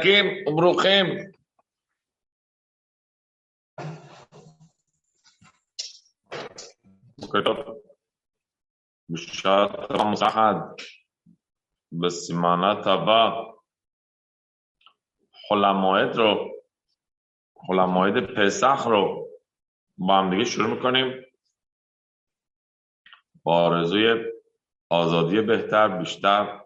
חזקים וברוכים. בוקר טוב. בשעה טובה ומוצלחת בסימנה טובה. חול המועד פסח رو با هم دیگه شروع میکنیم با آرزوی آزادی بهتر، بیشتر،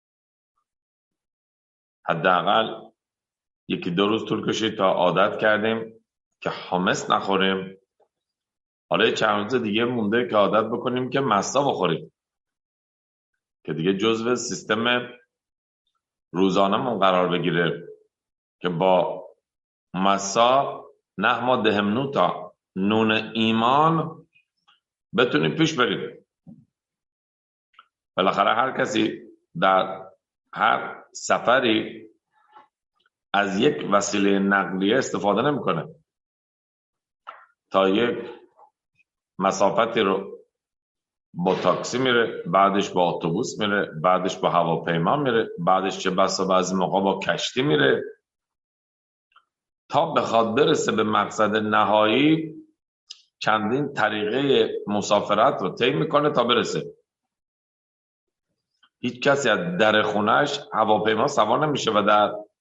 حداقل یکی دو روز طول کشید تا عادت کردیم که حامس نخوریم. حالا چند روز دیگه مونده که عادت بکنیم که مسا بخوریم که دیگه جزو سیستم روزانمون قرار بگیره که با مسا نحما دهمنوتا نون ایمان بتونیم پیش بریم. بالاخره هر کسی در هر سفری از یک وسیله نقلیه استفاده نمیکنه تا یک مسافتی رو با تاکسی میره، بعدش با اتوبوس میره، بعدش با هواپیما میره، بعدش چه بسا بعضی موقع با کشتی میره تا بخواد برسه به مقصد نهایی. چندین طریقه مسافرت رو طی میکنه تا برسه. هیچ کسی از در خونهش هواپیما سوار نمیشه و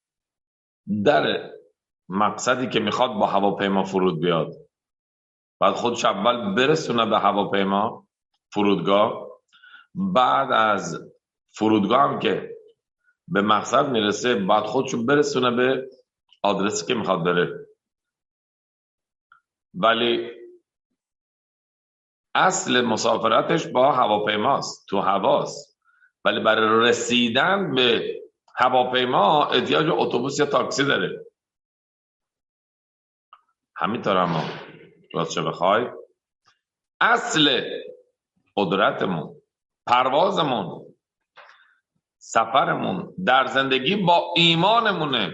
در مقصدی که میخواد با هواپیما فرود بیاد. بعد خودش اول برسونه به هواپیما فرودگاه، بعد از فرودگاه هم که به مقصد میرسه بعد خودشو برسونه به آدرسی که میخواد بره. ولی اصل مسافرتش با هواپیماست، تو هواست، ولی برای رسیدن به هواپیما احتیاج به اتوبوس یا تاکسی داره. همینطور اما راستش بخوای اصل قدرتمون، پروازمون، سفرمون در زندگی با ایمانمونه،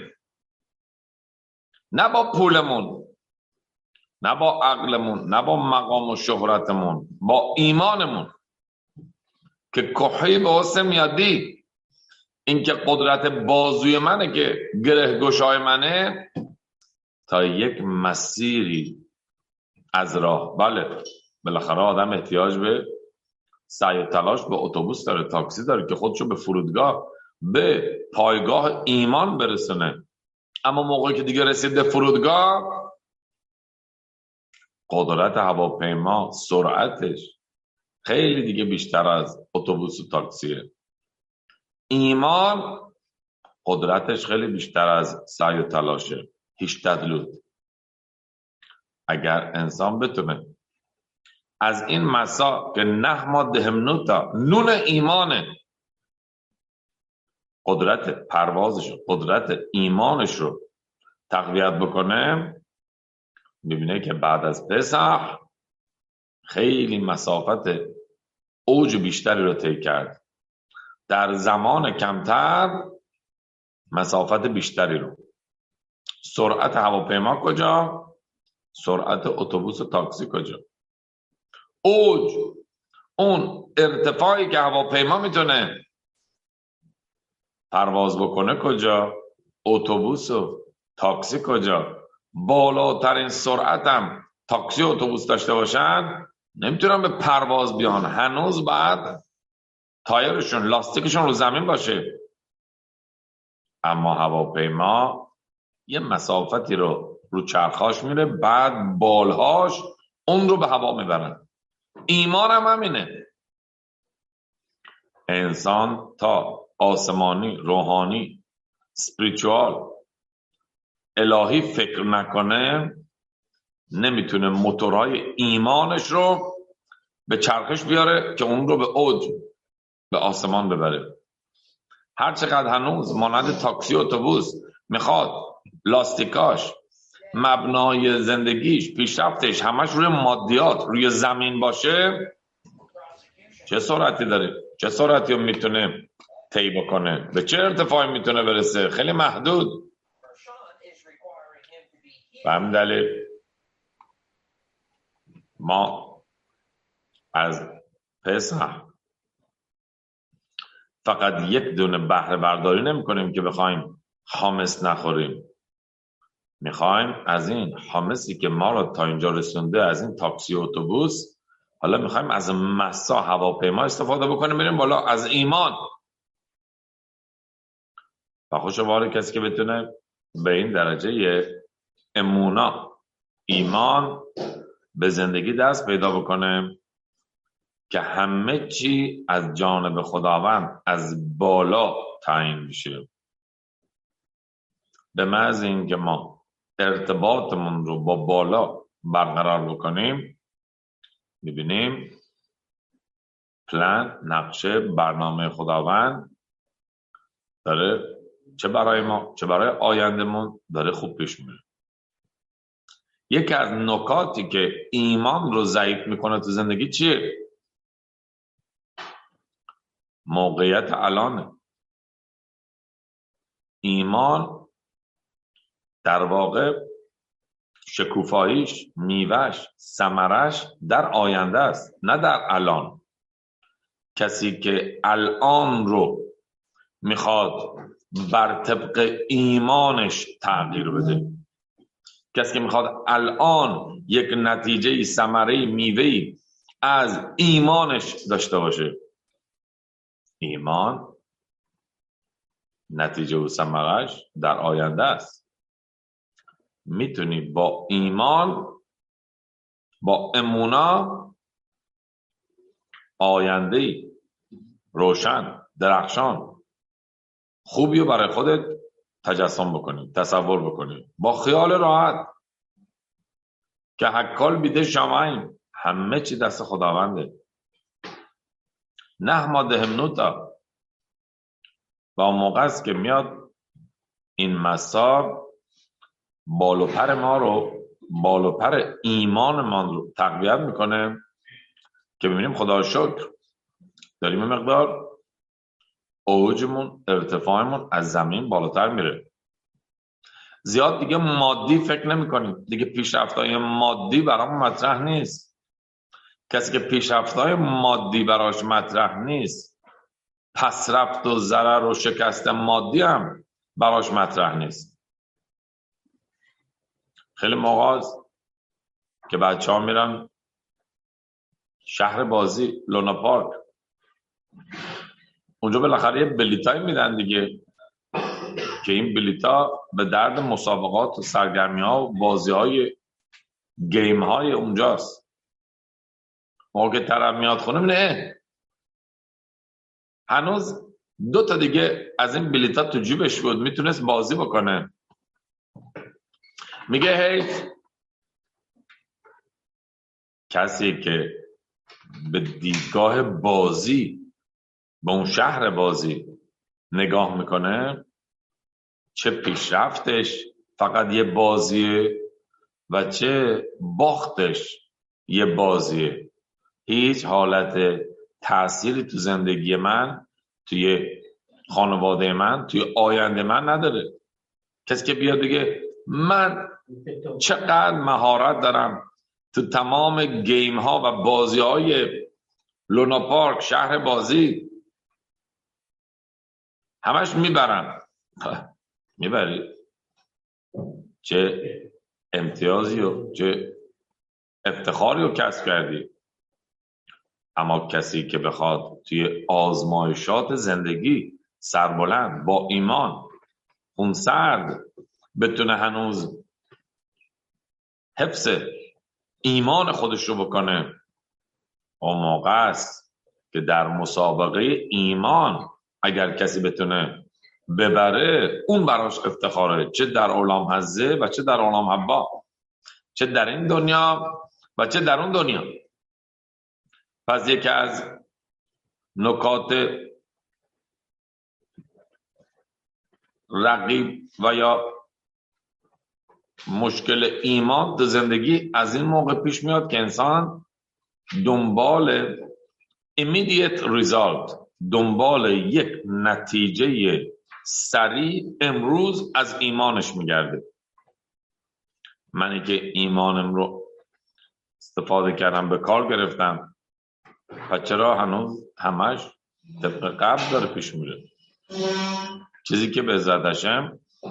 نه با پولمون، نه با عقلمون، نه با مقام و شهرتمون، با ایمانمون که کحی به حسن میادی. این که قدرت بازوی منه که گره گشای منه تا یک مسیری از راه. بله بالاخره آدم احتیاج به سعی و تلاش به اتوبوس داره، تاکسی داره که خودشو به فرودگاه، به پایگاه ایمان برسونه. اما موقعی که دیگه رسید به فرودگاه، قدرت هواپیما، سرعتش خیلی دیگه بیشتر از اتوبوس و تاکسیه. ایمان قدرتش خیلی بیشتر از سعی و تلاشه. هیچ تدلود. اگر انسان بتونه از این مسا که نحما دهمنوتا نون ایمانه، قدرت پروازش، قدرت ایمانش رو تقویت بکنه، میبینه که بعد از پسح خیلی مسافت اوج بیشتری رو طی کرد، در زمان کمتر مسافت بیشتری رو. سرعت هواپیما کجا؟ سرعت اتوبوس و تاکسی کجا؟ اوج، اون ارتفاعی که هواپیما میتونه پرواز بکنه کجا؟ اتوبوس و تاکسی کجا؟ بالاترین سرعت هم تاکسی و اتوبوس داشته باشن نمیتونن به پرواز بیان. هنوز بعد تایرشون، لاستیکشون رو زمین باشه. اما هواپیما یه مسافتی رو چرخاش میره، بعد بالهاش اون رو به هوا میبرن. ایمان هم همینه. انسان تا آسمانی، روحانی، اسپریچوال، الهی فکر نکنه نمیتونه موتورهای ایمانش رو به چرخش بیاره که اون رو به اوج، به آسمان ببره. هر چقدر هنوز مانند تاکسی و اتوبوس میخواد لاستیکاش، مبنای زندگیش، پیشرفتش همش روی مادیات، روی زمین باشه، چه سرعتی داره؟ چه سرعتی رو میتونه طی بکنه؟ به چه ارتفاعی میتونه برسه؟ خیلی محدود. به همین دلیل ما از پسح فقط یک دونه بهره برداری نمی کنیم که بخوایم حامس نخوریم، میخوایم از این حامسی که ما رو تا اینجا رسونده، از این تاکسی و اتوبوس، حالا میخوایم از مسا هواپیما استفاده بکنیم بریم بالا، از ایمان. و خوشباره کسی که بتونه به این درجه امونا، ایمان به زندگی دست پیدا بکنه که همه چی از جانب خداوند از بالا تعیین میشه. به محض این که ما ارتباطمون رو با بالا برقرار بکنیم، میبینیم پلان، نقشه، برنامه خداوند داره چه برای ما چه برای آیندمون داره خوب پیش میره. یکی از نکاتی که ایمان رو ضعیف میکنه تو زندگی چیه؟ موقعیت الانه. ایمان در واقع شکوفاییش، میوهش، ثمرش در آینده است، نه در الان. کسی که الان رو میخواد بر طبق ایمانش تغییر بده، کسی که میخواد الان یک نتیجه، ثمره، میوهی از ایمانش داشته باشه، ایمان نتیجه و ثمرش در آینده است. میتونی با ایمان، با امونا، آینده روشن، درخشان، خوبی رو برای خودت تجسم بکنی، تصور بکنی، با خیال راحت که حکال بیده شمعین، همه چی دست خداونده. نه ما دهمنوتا. و اون موقع است که میاد این مسار بالو پر ما رو، بالو پر ایمان ما رو تقویت میکنه که ببینیم خدا شکر داریم این مقدار اوجمون، ارتفاعمون از زمین بالاتر میره. زیاد دیگه مادی فکر نمی کنیم، دیگه پیشرفت‌های مادی برام مطرح نیست. کسی که پیشرفت‌های مادی براش مطرح نیست، پس رفت و ضرر و شکست مادی هم براش مطرح نیست. خیلی موقع است که بچه ها میرن شهر بازی، لونا پارک، اونجا بالاخره یه بلیتای میدن دیگه، که این بلیتا به درد مسابقات و سرگرمی ها و بازی های گیم های اونجاست. موقع که طرف میاد خونه نه هنوز 2 تا دیگه از این بلیتا تو جیبش بود، میتونست بازی بکنه. میگه حیف کسی که به دیدگاه بازی، به اون شهر بازی نگاه میکنه، چه پیشرفتش فقط یه بازیه و چه باختش یه بازیه. هیچ حالت تأثیری تو زندگی من، توی خانواده من، توی آینده من نداره. کسی که بیاد بگه من چقدر مهارت دارم تو تمام گیم ها و بازی های لونا پارک، شهر بازی، همش میبرم. میبری؟ چه امتیازی و چه افتخاری رو کسب کردی. اما کسی که بخواد توی آزمایشات زندگی سربلند، با ایمان، خونسرد، بتونه هنوز حفظ ایمان خودش رو بکنه، اون موقع است که در مسابقه ایمان اگر کسی بتونه ببره، اون براش افتخاره، چه در عالم حزه و چه در عالم حبا، چه در این دنیا و چه در اون دنیا. پس یکی از نکات رقیب و یا مشکل ایمان در زندگی از این موقع پیش میاد که انسان دنبال immediate result، دنبال یک نتیجه سریع امروز از ایمانش میگرده. منی که ایمانم رو استفاده کردم، به کار گرفتم، و چرا هنوز همش طبق قبل داره پیش میره؟ چیزی که به عزت هشم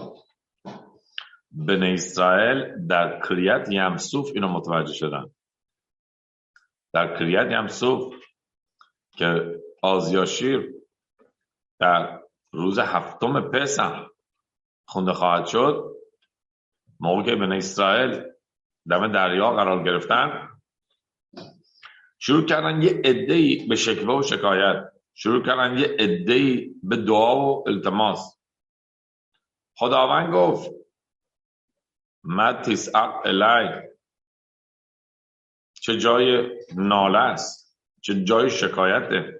بنی اسرائیل در کریت یمسوف اینو متوجه شدن. در کریت یمسوف که آزیاشیر در روز 7 پسح خونده خواهد شد، موقع که بنی اسرائیل دم دریا قرار گرفتن، شروع کردن یه عده‌ای به شکوه و شکایت، شروع کردن یه عده‌ای به دعا و التماس. خداوند گفت ما تسعق الی، چه جای ناله است، چه جای شکایته.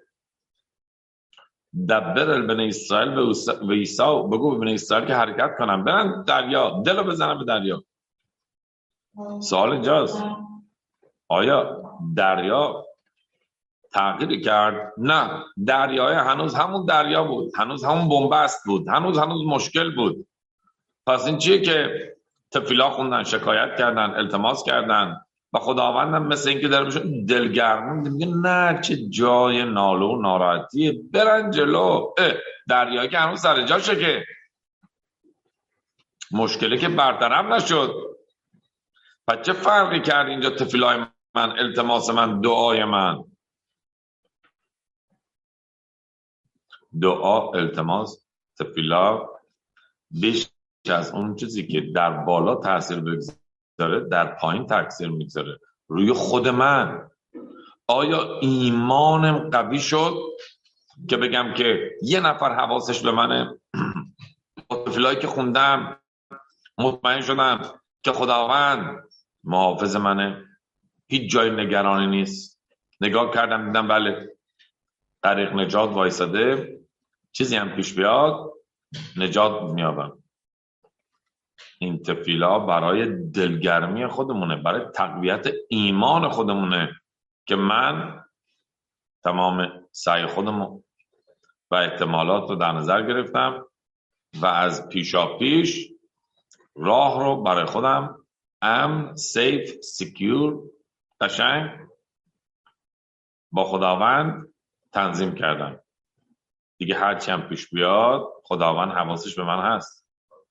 دبر بنی اسرائیل و عیسی، بگو به بنی اسرائیل که حرکت کنن، برن دریا، دلو بزنن به دریا. سوال اینجاست آیا دریا تغییر کرد؟ نه، دریای هنوز همون دریا بود، هنوز همون بنبست بود، هنوز مشکل بود. پس این چیه که تفیلا خوندن، شکایت کردن، التماس کردن و خداوندم مثل اینکه داره بهشون دلگرمی میگه نه چه جای ناله و ناراحتیه، برن جلو. دریایی که هنوز سر جاشه، که مشکلی که برطرف نشد. پس چه فرقی کرد اینجا تفیلای من، التماس من، دعای من؟ دعا، التماس، تفیلا بیش از اون چیزی که در بالا تاثیر بگذاره در پایین تاثیر میگذاره روی خود من. آیا ایمانم قوی شد که بگم که یه نفر حواسش به منه، تفیلایی که خوندم مطمئن شدم که خداوند محافظ منه، هیچ جای نگرانی نیست. نگاه کردم دیدم بله طریق نجات وایساده، چیزی هم پیش بیاد نجات میابم. این تفیلا برای دلگرمی خودمونه، برای تقویت ایمان خودمونه که من تمام سعی خودمو و احتمالات رو در نظر گرفتم و از پیشا پیش راه رو برای خودم امن، سیف، سیکیور، قشنگ با خداوند تنظیم کردم. دیگه هرچی هم پیش بیاد خداوند حواسش به من هست.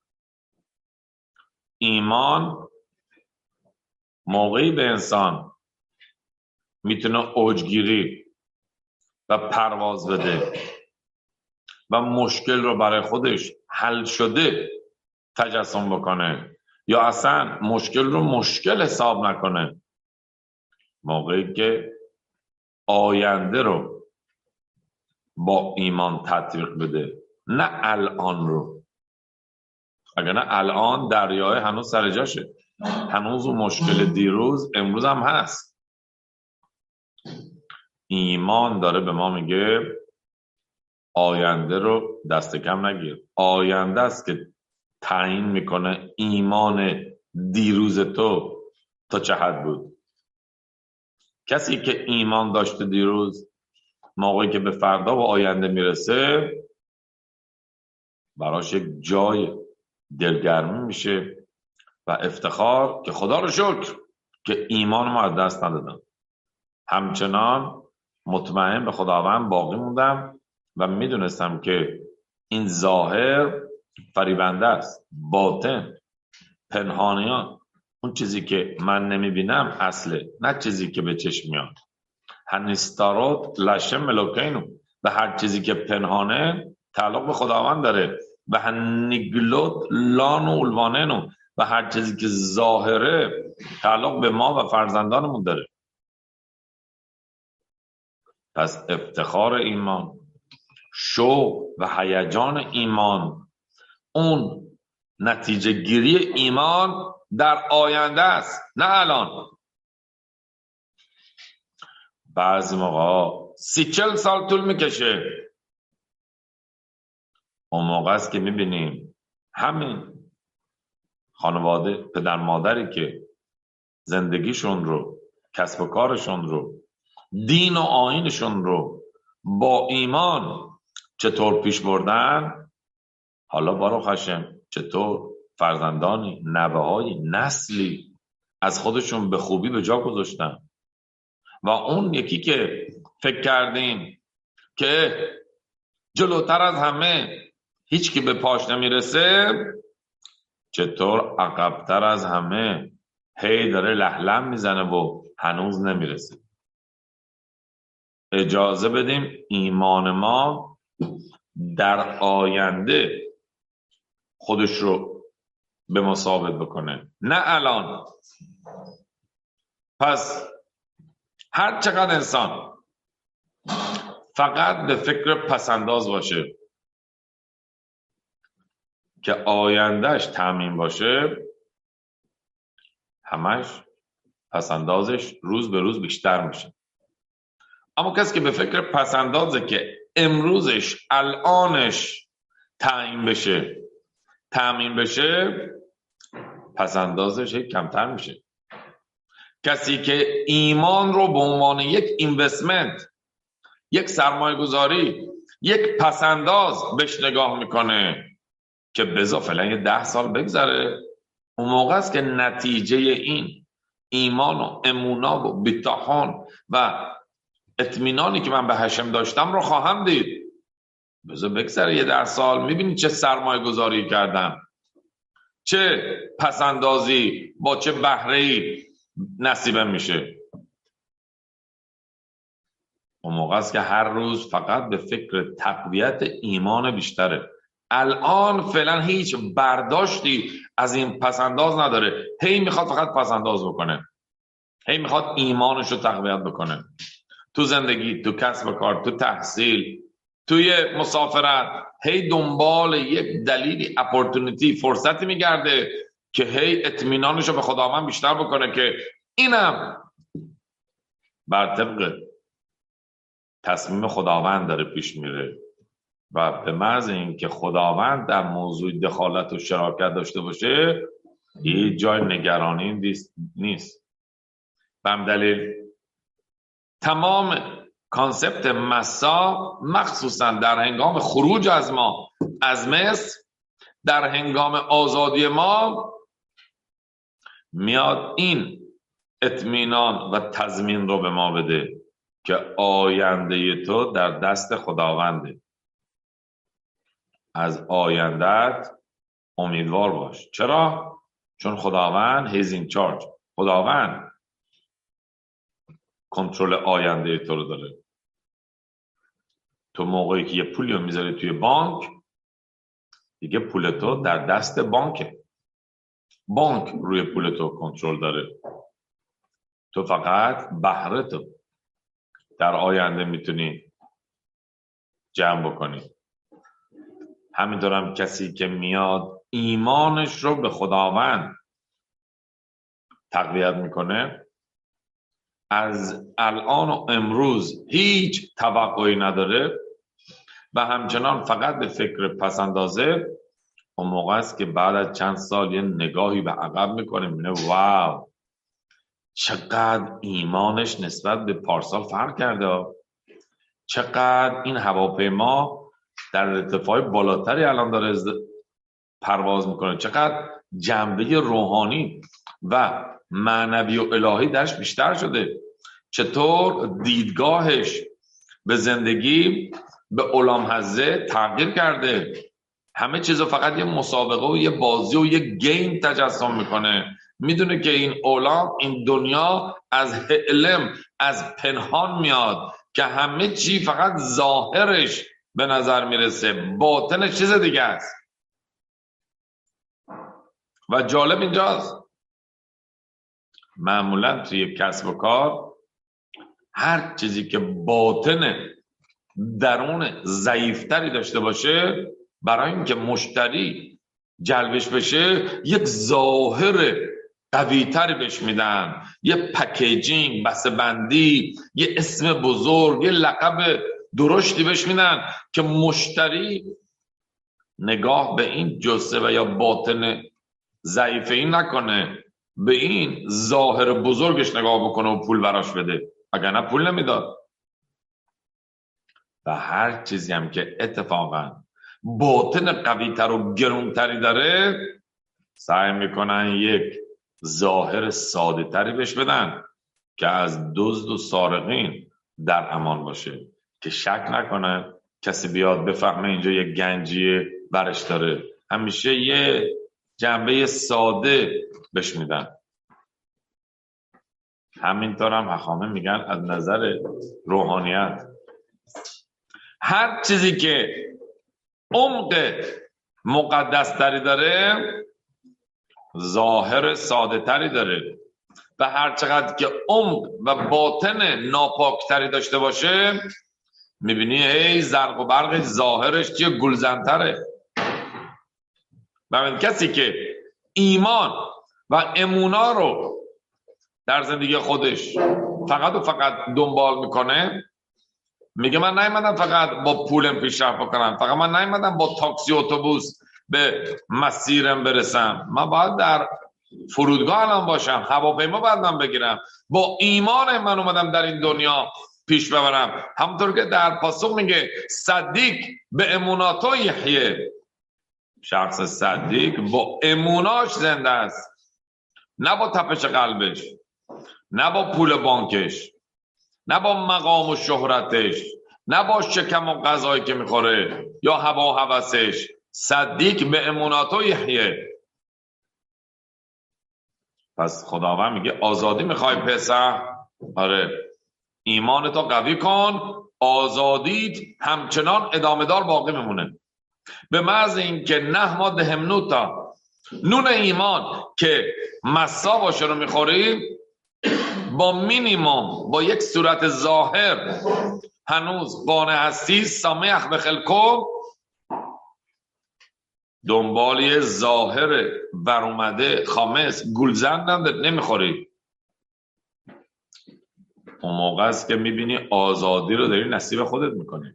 ایمان موقعی به انسان میتونه اوجگیری و پرواز بده و مشکل رو برای خودش حل شده تجسم بکنه یا اصلا مشکل رو مشکل حساب نکنه، موقعی که آینده رو با ایمان تطبیق بده، نه الان رو. اگر نه الان دریای هنوز سر جاشه، هنوز اون مشکل دیروز امروز هم هست. ایمان داره به ما میگه آینده رو دست کم نگیر. آینده است که تعیین میکنه ایمان دیروز تو تا چه حد بود. کسی که ایمان داشته دیروز، موقعی که به فردا و آینده میرسه براش یک جای دلگرمی میشه و افتخار که خدا رو شکر که ایمان ما از دست ندادم. همچنان مطمئن به خداوند باقی موندم و میدونستم که این ظاهر فریبنده است، باطن، پنهانیان، اون چیزی که من نمیبینم اصله، نه چیزی که به چشم میاد. هنستارات لشم ملوکینو، و هر چیزی که پنهانه تعلق به خداوند داره. و هنگلوت لان و اولوانینو، و هر چیزی که ظاهره تعلق به ما و فرزندانمون داره. پس افتخار ایمان، شوق و هیجان ایمان، اون نتیجه گیری ایمان در آینده است، نه الان. بعضی موقع 30-40 سال طول میکشه. اون موقع است که میبینیم همین خانواده، پدر مادری که زندگیشون رو، کسب و کارشون رو، دین و آیینشون رو با ایمان چطور پیش بردن، حالا باروخ هشم چطور فرزندانی، نوه‌های، نسلی از خودشون به خوبی به جا گذاشتن. و اون یکی که فکر کردیم که جلوتر از همه هیچ کی به پاش نمیرسه، چطور عقبتر از همه هی داره لهلم میزنه و هنوز نمیرسه. اجازه بدیم ایمان ما در آینده خودش رو به ما ثابت بکنه، نه الان. پس هر چقدر انسان فقط به فکر پسنداز باشه که آیندهش تامین باشه، همش پسندازش روز به روز بیشتر میشه. اما کسی که به فکر پسندازه که امروزش الانش تامین بشه، پسندازش کمتر میشه. کسی که ایمان رو به عنوان یک اینوستمنت، یک سرمایه گذاری، یک پسنداز بهش نگاه میکنه که بذار فعلا یه 10 سال بگذره، اون موقع است که نتیجه این ایمان و امونا و بیتاحان و اطمینانی که من به هشم داشتم رو خواهم دید. بذار بگذره یه 10 سال، میبینی چه سرمایه گذاری کردم، چه پسندازی با چه بهره‌ای نصیبم میشه. اون موقع است که هر روز فقط به فکر تقویت ایمان بیشتره. الان فعلا هیچ برداشتی از این پسنداز نداره، هی میخواد فقط پسنداز بکنه، هی میخواد ایمانش رو تقویت بکنه تو زندگی، تو کسب و کار، تو تحصیل، توی مسافرت. هی دنبال یک دلیلی، اپورتونیتی، فرصتی میگرده که هی اطمینانش رو به خداوند بیشتر بکنه که اینم بر طبق تصمیم خداوند داره پیش میره و به محض اینکه خداوند در موضوع دخالت و شراکت داشته باشه، هیچ جای نگرانی نیست. به همین دلیل تمام کانسپت مسا، مخصوصا در هنگام خروج از ما از مصر، در هنگام آزادی ما، میاد این اطمینان و تضمین رو به ما بده که آینده تو در دست خداونده. از آیندت امیدوار باش. چرا؟ چون خداوند he's in charge. خداوند کنترل آینده تو رو داره. تو موقعی که یه پولی رو میذاری توی بانک، دیگه پول تو در دست بانکه. بانک روی پول تو کنترل داره. تو فقط بهره تو در آینده میتونی جمع بکنی. همینطورم کسی که میاد ایمانش رو به خداوند تقویت میکنه، از الان و امروز هیچ توقعی نداره و همچنان فقط به فکر پسندازه، اون موقع است که بعد از چند سال یه نگاهی به عقب میکنه، میبینه واو چقدر ایمانش نسبت به پارسال فرق کرده، چقدر این هواپیما در ارتفاع بالاتری الان داره پرواز میکنه، چقدر جنبه روحانی و معنوی و الهی درش بیشتر شده، چطور دیدگاهش به زندگی، به اولامحزه تغییر کرده. همه چیزو فقط یه مسابقه و یه بازی و یه گیم تجسم میکنه. میدونه که این اولام، این دنیا از علم، از پنهان میاد که همه چی فقط ظاهرش به نظر میرسه، باطنش چیز دیگه است. و جالب اینجاست معمولا توی کسب و کار هر چیزی که باطن درون ضعیفتری داشته باشه، برای اینکه مشتری جلبش بشه یک ظاهر قوی‌تری بهش میدن، یه پکیجینگ، بسته‌بندی، یه اسم بزرگ، یه لقب درشتی بهش میدن که مشتری نگاه به این جثه و یا باطن ضعیف این نکنه، به این ظاهر بزرگش نگاه بکنه و پول براش بده، اگر نه پول نمیداد. و هر چیزی هم که اتفاقا باطن قوی‌تر و گرونتری داره، سعی میکنن یک ظاهر ساده تری بهش بدن که از دزد و سارقین در امان باشه، که شک نکنه کسی بیاد بفهمه اینجا یک گنجی برش داره. همیشه یه جنبه ساده بهش میدن. همینطور هم هخامه میگن از نظر روحانیت هر چیزی که عمق مقدس تری داره ظاهر ساده تری داره و هر چقدر که عمق و باطن ناپاک تری داشته باشه میبینی هی زرق و برق ظاهرش چیه گلزن‌تره. و کسی که ایمان و امونا رو در زندگی خودش فقط و فقط دنبال میکنه، میگه من نیومدم فقط با پولم پیشرفت بکنم، فقط من نیومدم با تاکسی اتوبوس به مسیرم برسم، من باید در فرودگاه الان باشم، هواپیما باید من بگیرم، با ایمان من اومدم در این دنیا پیش ببرم. همونطور که در پاسخ میگه صدیق به اموناتو یحیه، شخص صدیق با اموناش زنده است، نه با تپش قلبش، نه با پول بانکش، نه با مقام و شهرتش، نه با شکم و غذایی که میخوره یا هوا و هوسش. صدیق به اموناتو یحیه. پس خداوند میگه آزادی میخوای پسر؟ آره، ایمانتو قوی کن، آزادیت همچنان ادامه دار باقی میمونه. به محض اینکه نحما دهمنوتا، نون ایمان که مسا باشه رو میخوری، با مینیمم، با یک صورت ظاهر هنوز قانع هستی، سمیخ به خلکو، دنبالی ظاهر برومده خامس گلزن نمیخوری. اون موقع است که میبینی آزادی رو داری نصیب خودت میکنی.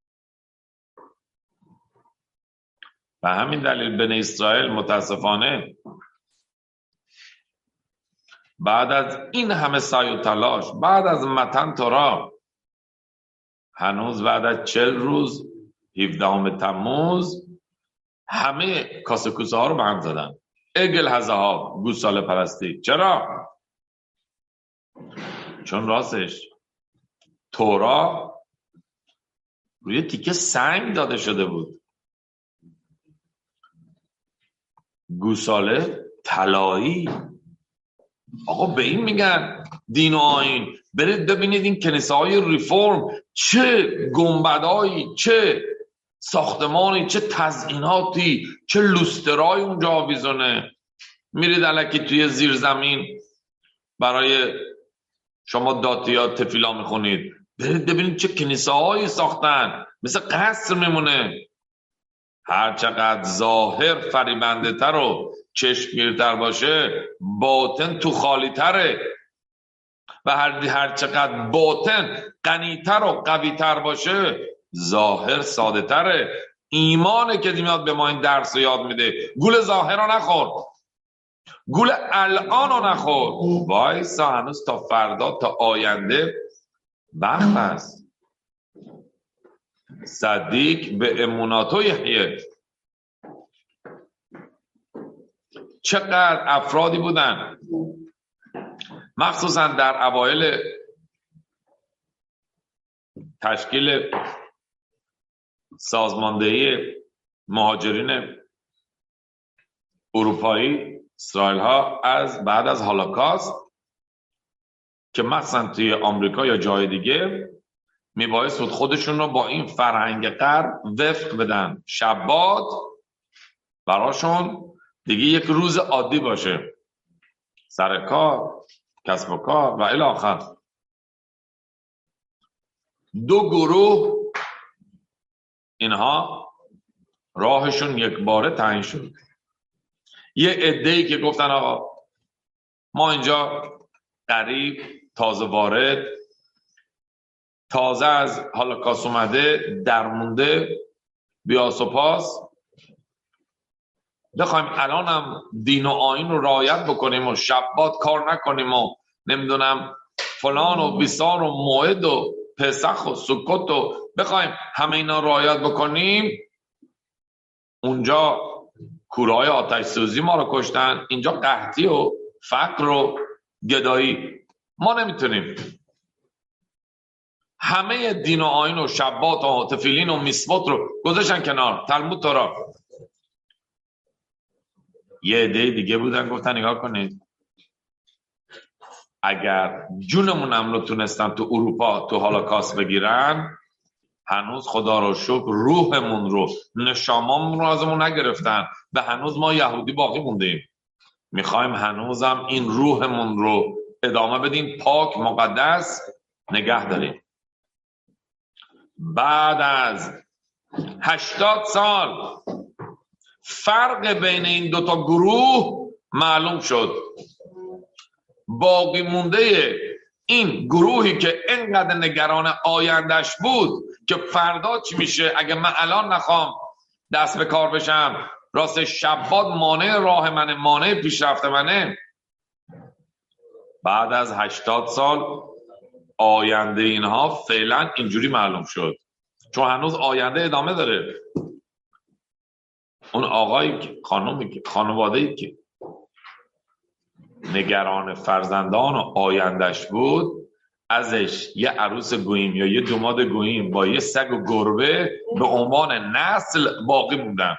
و همین دلیل بنی اسرائیل متاسفانه بعد از این همه سعی و تلاش، بعد از متن تورا، هنوز بعد از 40 روز 17 تموز همه کاسه کوسه ها رو به هم زدن. اگل هزه ها گوساله پرستی. چرا؟ چون راستش تورا روی تیکه سنگ داده شده بود، گوساله طلایی. آقا به این میگن دین و آیین. برید ببینید این کنیسه های ریفورم چه گنبدایی، چه ساختمانی، چه تزئیناتی، چه لوسترای اونجا آویزونه. میرید الکی توی زیر زمین برای شما داتیات تفیلا میخونید، برید ببینید چه کنیسه هایی ساختن، مثل قصر میمونه. هر چقدر ظاهر فریبنده تر و چشمگیرتر باشه، باطن تو خالی تره. و هر چقدر باطن غنیتر و قویتر باشه، ظاهر ساده تره. ایمانه که میاد به ما این درس رو یاد میده. گول ظاهر رو نخور، گول الان رو نخور، وایسا هنوز تا فردا، تا آینده وقت هست. صدیق به اموناتو یحیه. چقدر افرادی بودن مخصوصا در اوایل تشکیل سازماندهی مهاجرین اروپایی، اسرائیل ها، از بعد از هولوکاست، که مثلا توی آمریکا یا جای دیگه میبایست خودشون رو با این فرهنگ غرب وفق بدن. شبات براشون دیگه یک روز عادی باشه، سر کار، کسب و کار و الی آخر. دو گروه اینها راهشون یک باره تعیین شد. یه عده‌ای که گفتن آقا ما اینجا غریب، تازه وارد، تازه از هولوکاست اومده، درمونده، بیاس و پاس، بخوایم الان هم دین و آیین رو رعایت بکنیم و شبات کار نکنیم و نمیدونم فلان و بیسار و موعد و پسخ و سکوت و بخوایم همه اینا رعایت بکنیم. اونجا کورهای آتش سوزی ما رو کشتن، اینجا قحطی و فقر و گدایی، ما نمیتونیم. همه دین و آیین و شبات و تفیلین و میسوات رو گذاشتن کنار. تلمود تورا یه عده دیگه بودن گفتن نگاه کنید، اگر جونمونم رو تونستن تو اروپا تو هولوکاست بگیرن، هنوز خدا رو شکر روحمون رو، نشامامون رو ازمون نگرفتن، به هنوز ما یهودی باقی موندیم. میخوایم هنوزم این روحمون رو ادامه بدیم، پاک مقدس نگه داریم. بعد از 80 سال فرق بین این دوتا گروه معلوم شد. باقی مونده این گروهی که اینقدر نگران آیندهش بود که فردا چی میشه، اگه من الان نخوام دست به کار بشم، راست شبات مانع راه منه، مانع پیشرفت منه. بعد از 80 سال آینده اینها فعلا اینجوری معلوم شد، چون هنوز آینده ادامه داره. اون آقایی که خانواده‌ای که نگران فرزندان و آیندهش بود، ازش یه عروس گویم یا یه داماد گویم با یه سگ و گربه به عنوان نسل باقی موندن.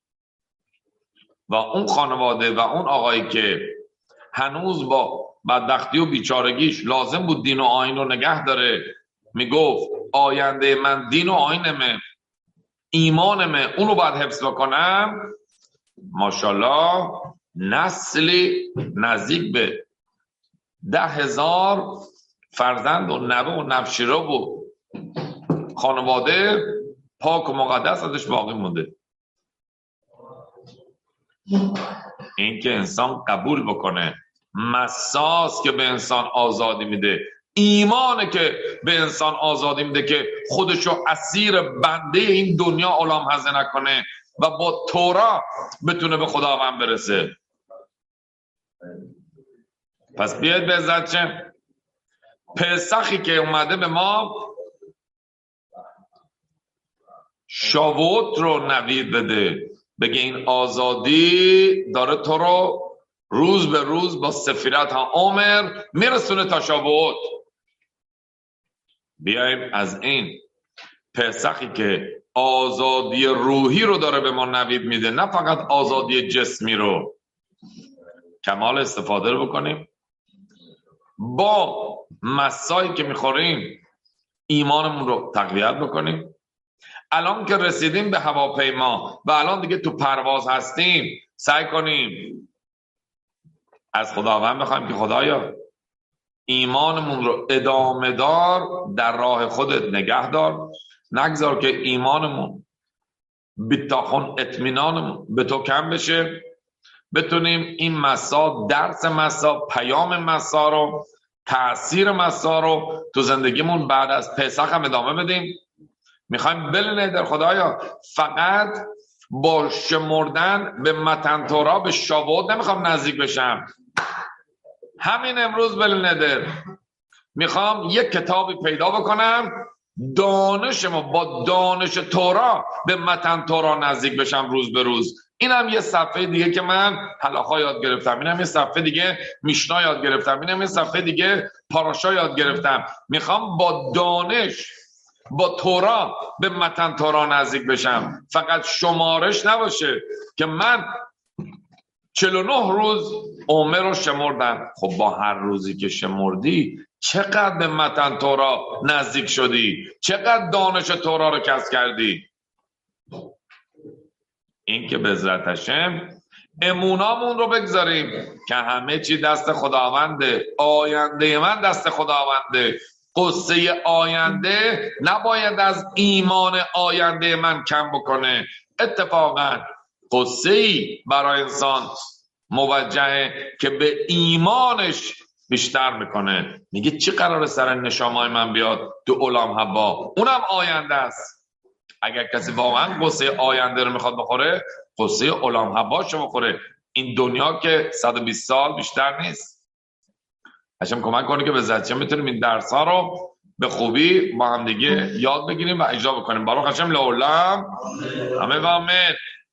و اون خانواده و اون آقایی که هنوز با بدبختی و بیچارگیش لازم بود دین و آیین رو نگه داره، میگفت آینده من دین و آیینمه، ایمانمه، اونو باید حفظ بکنم. ماشاءالله نسلی نزدیک به 10,000 فرزند و نوه و نوشیره و خانواده پاک و مقدس ازش باقی مونده. این که انسان قبول بکنه مساس که به انسان آزادی میده، ایمانه که به انسان آزادی میده که خودشو اسیر بنده این دنیا غلام هزه نکنه و با تورا بتونه به خداوند برسه. پس بیاید به عزت چه پسخی که اومده به ما شاووت رو نوید بده، بگه این آزادی داره تو رو روز به روز با سفیرت ها عمر میرسونه تا شاووت. بیایم از این پسخی که آزادی روحی رو داره به ما نوید میده، نه فقط آزادی جسمی رو، کمال استفاده رو بکنیم. با مسایی که میخوریم ایمانمون رو تقویت بکنیم. الان که رسیدیم به هواپیما و الان دیگه تو پرواز هستیم، سعی کنیم از خداوند بخوایم که خدایا ایمانمون رو ادامه دار در راه خودت نگه دار، نگذار که ایمانمون بیتاخون اطمینانمون به تو کم بشه، بتونیم این مسا، درس مسا، پیام مسا رو، تأثیر مسا رو تو زندگیمون بعد از پسخ هم ادامه بدیم. میخوایم بلنه در خدایا فقط با شمردن به متن تورا به شاووت نمیخوام نزدیک بشم، همین امروز بلنه در میخوام یک کتابی پیدا بکنم دانشمو با دانش تورا به متن تورا نزدیک بشم روز به روز. اینم یه صفحه دیگه که من هلاخا یاد گرفتم، اینم یه صفحه دیگه میشنا یاد گرفتم، اینم یه صفحه دیگه پاراشا یاد گرفتم. میخوام با دانش با تورا به متن تورا نزدیک بشم، فقط شمارش نباشه که من 49 روز عمر رو شمردم. خب با هر روزی که شمردی چقدر به متن تورا نزدیک شدی، چقدر دانش تورا رو کسب کردی. این که به عزت هشم امونامون رو بگذاریم که همه چی دست خداونده، آینده من دست خداونده. قصه آینده نباید از ایمان آینده من کم بکنه. اتفاقا قصه ای برای انسان موجهه که به ایمانش بیشتر میکنه. میگه چی قراره سر نشامای من بیاد تو علام حبا، اونم آینده است. اگر کسی واقعا قصه آینده رو میخواد بخوره، قصه علام حباشو بخوره. این دنیا که 120 سال بیشتر نیست. هشم کمک کنه که به زدچه میتونیم این درس ها رو به خوبی با هم دیگه یاد بگیریم و اجرا بکنیم. باروخ هشم لعلم همه و آمین.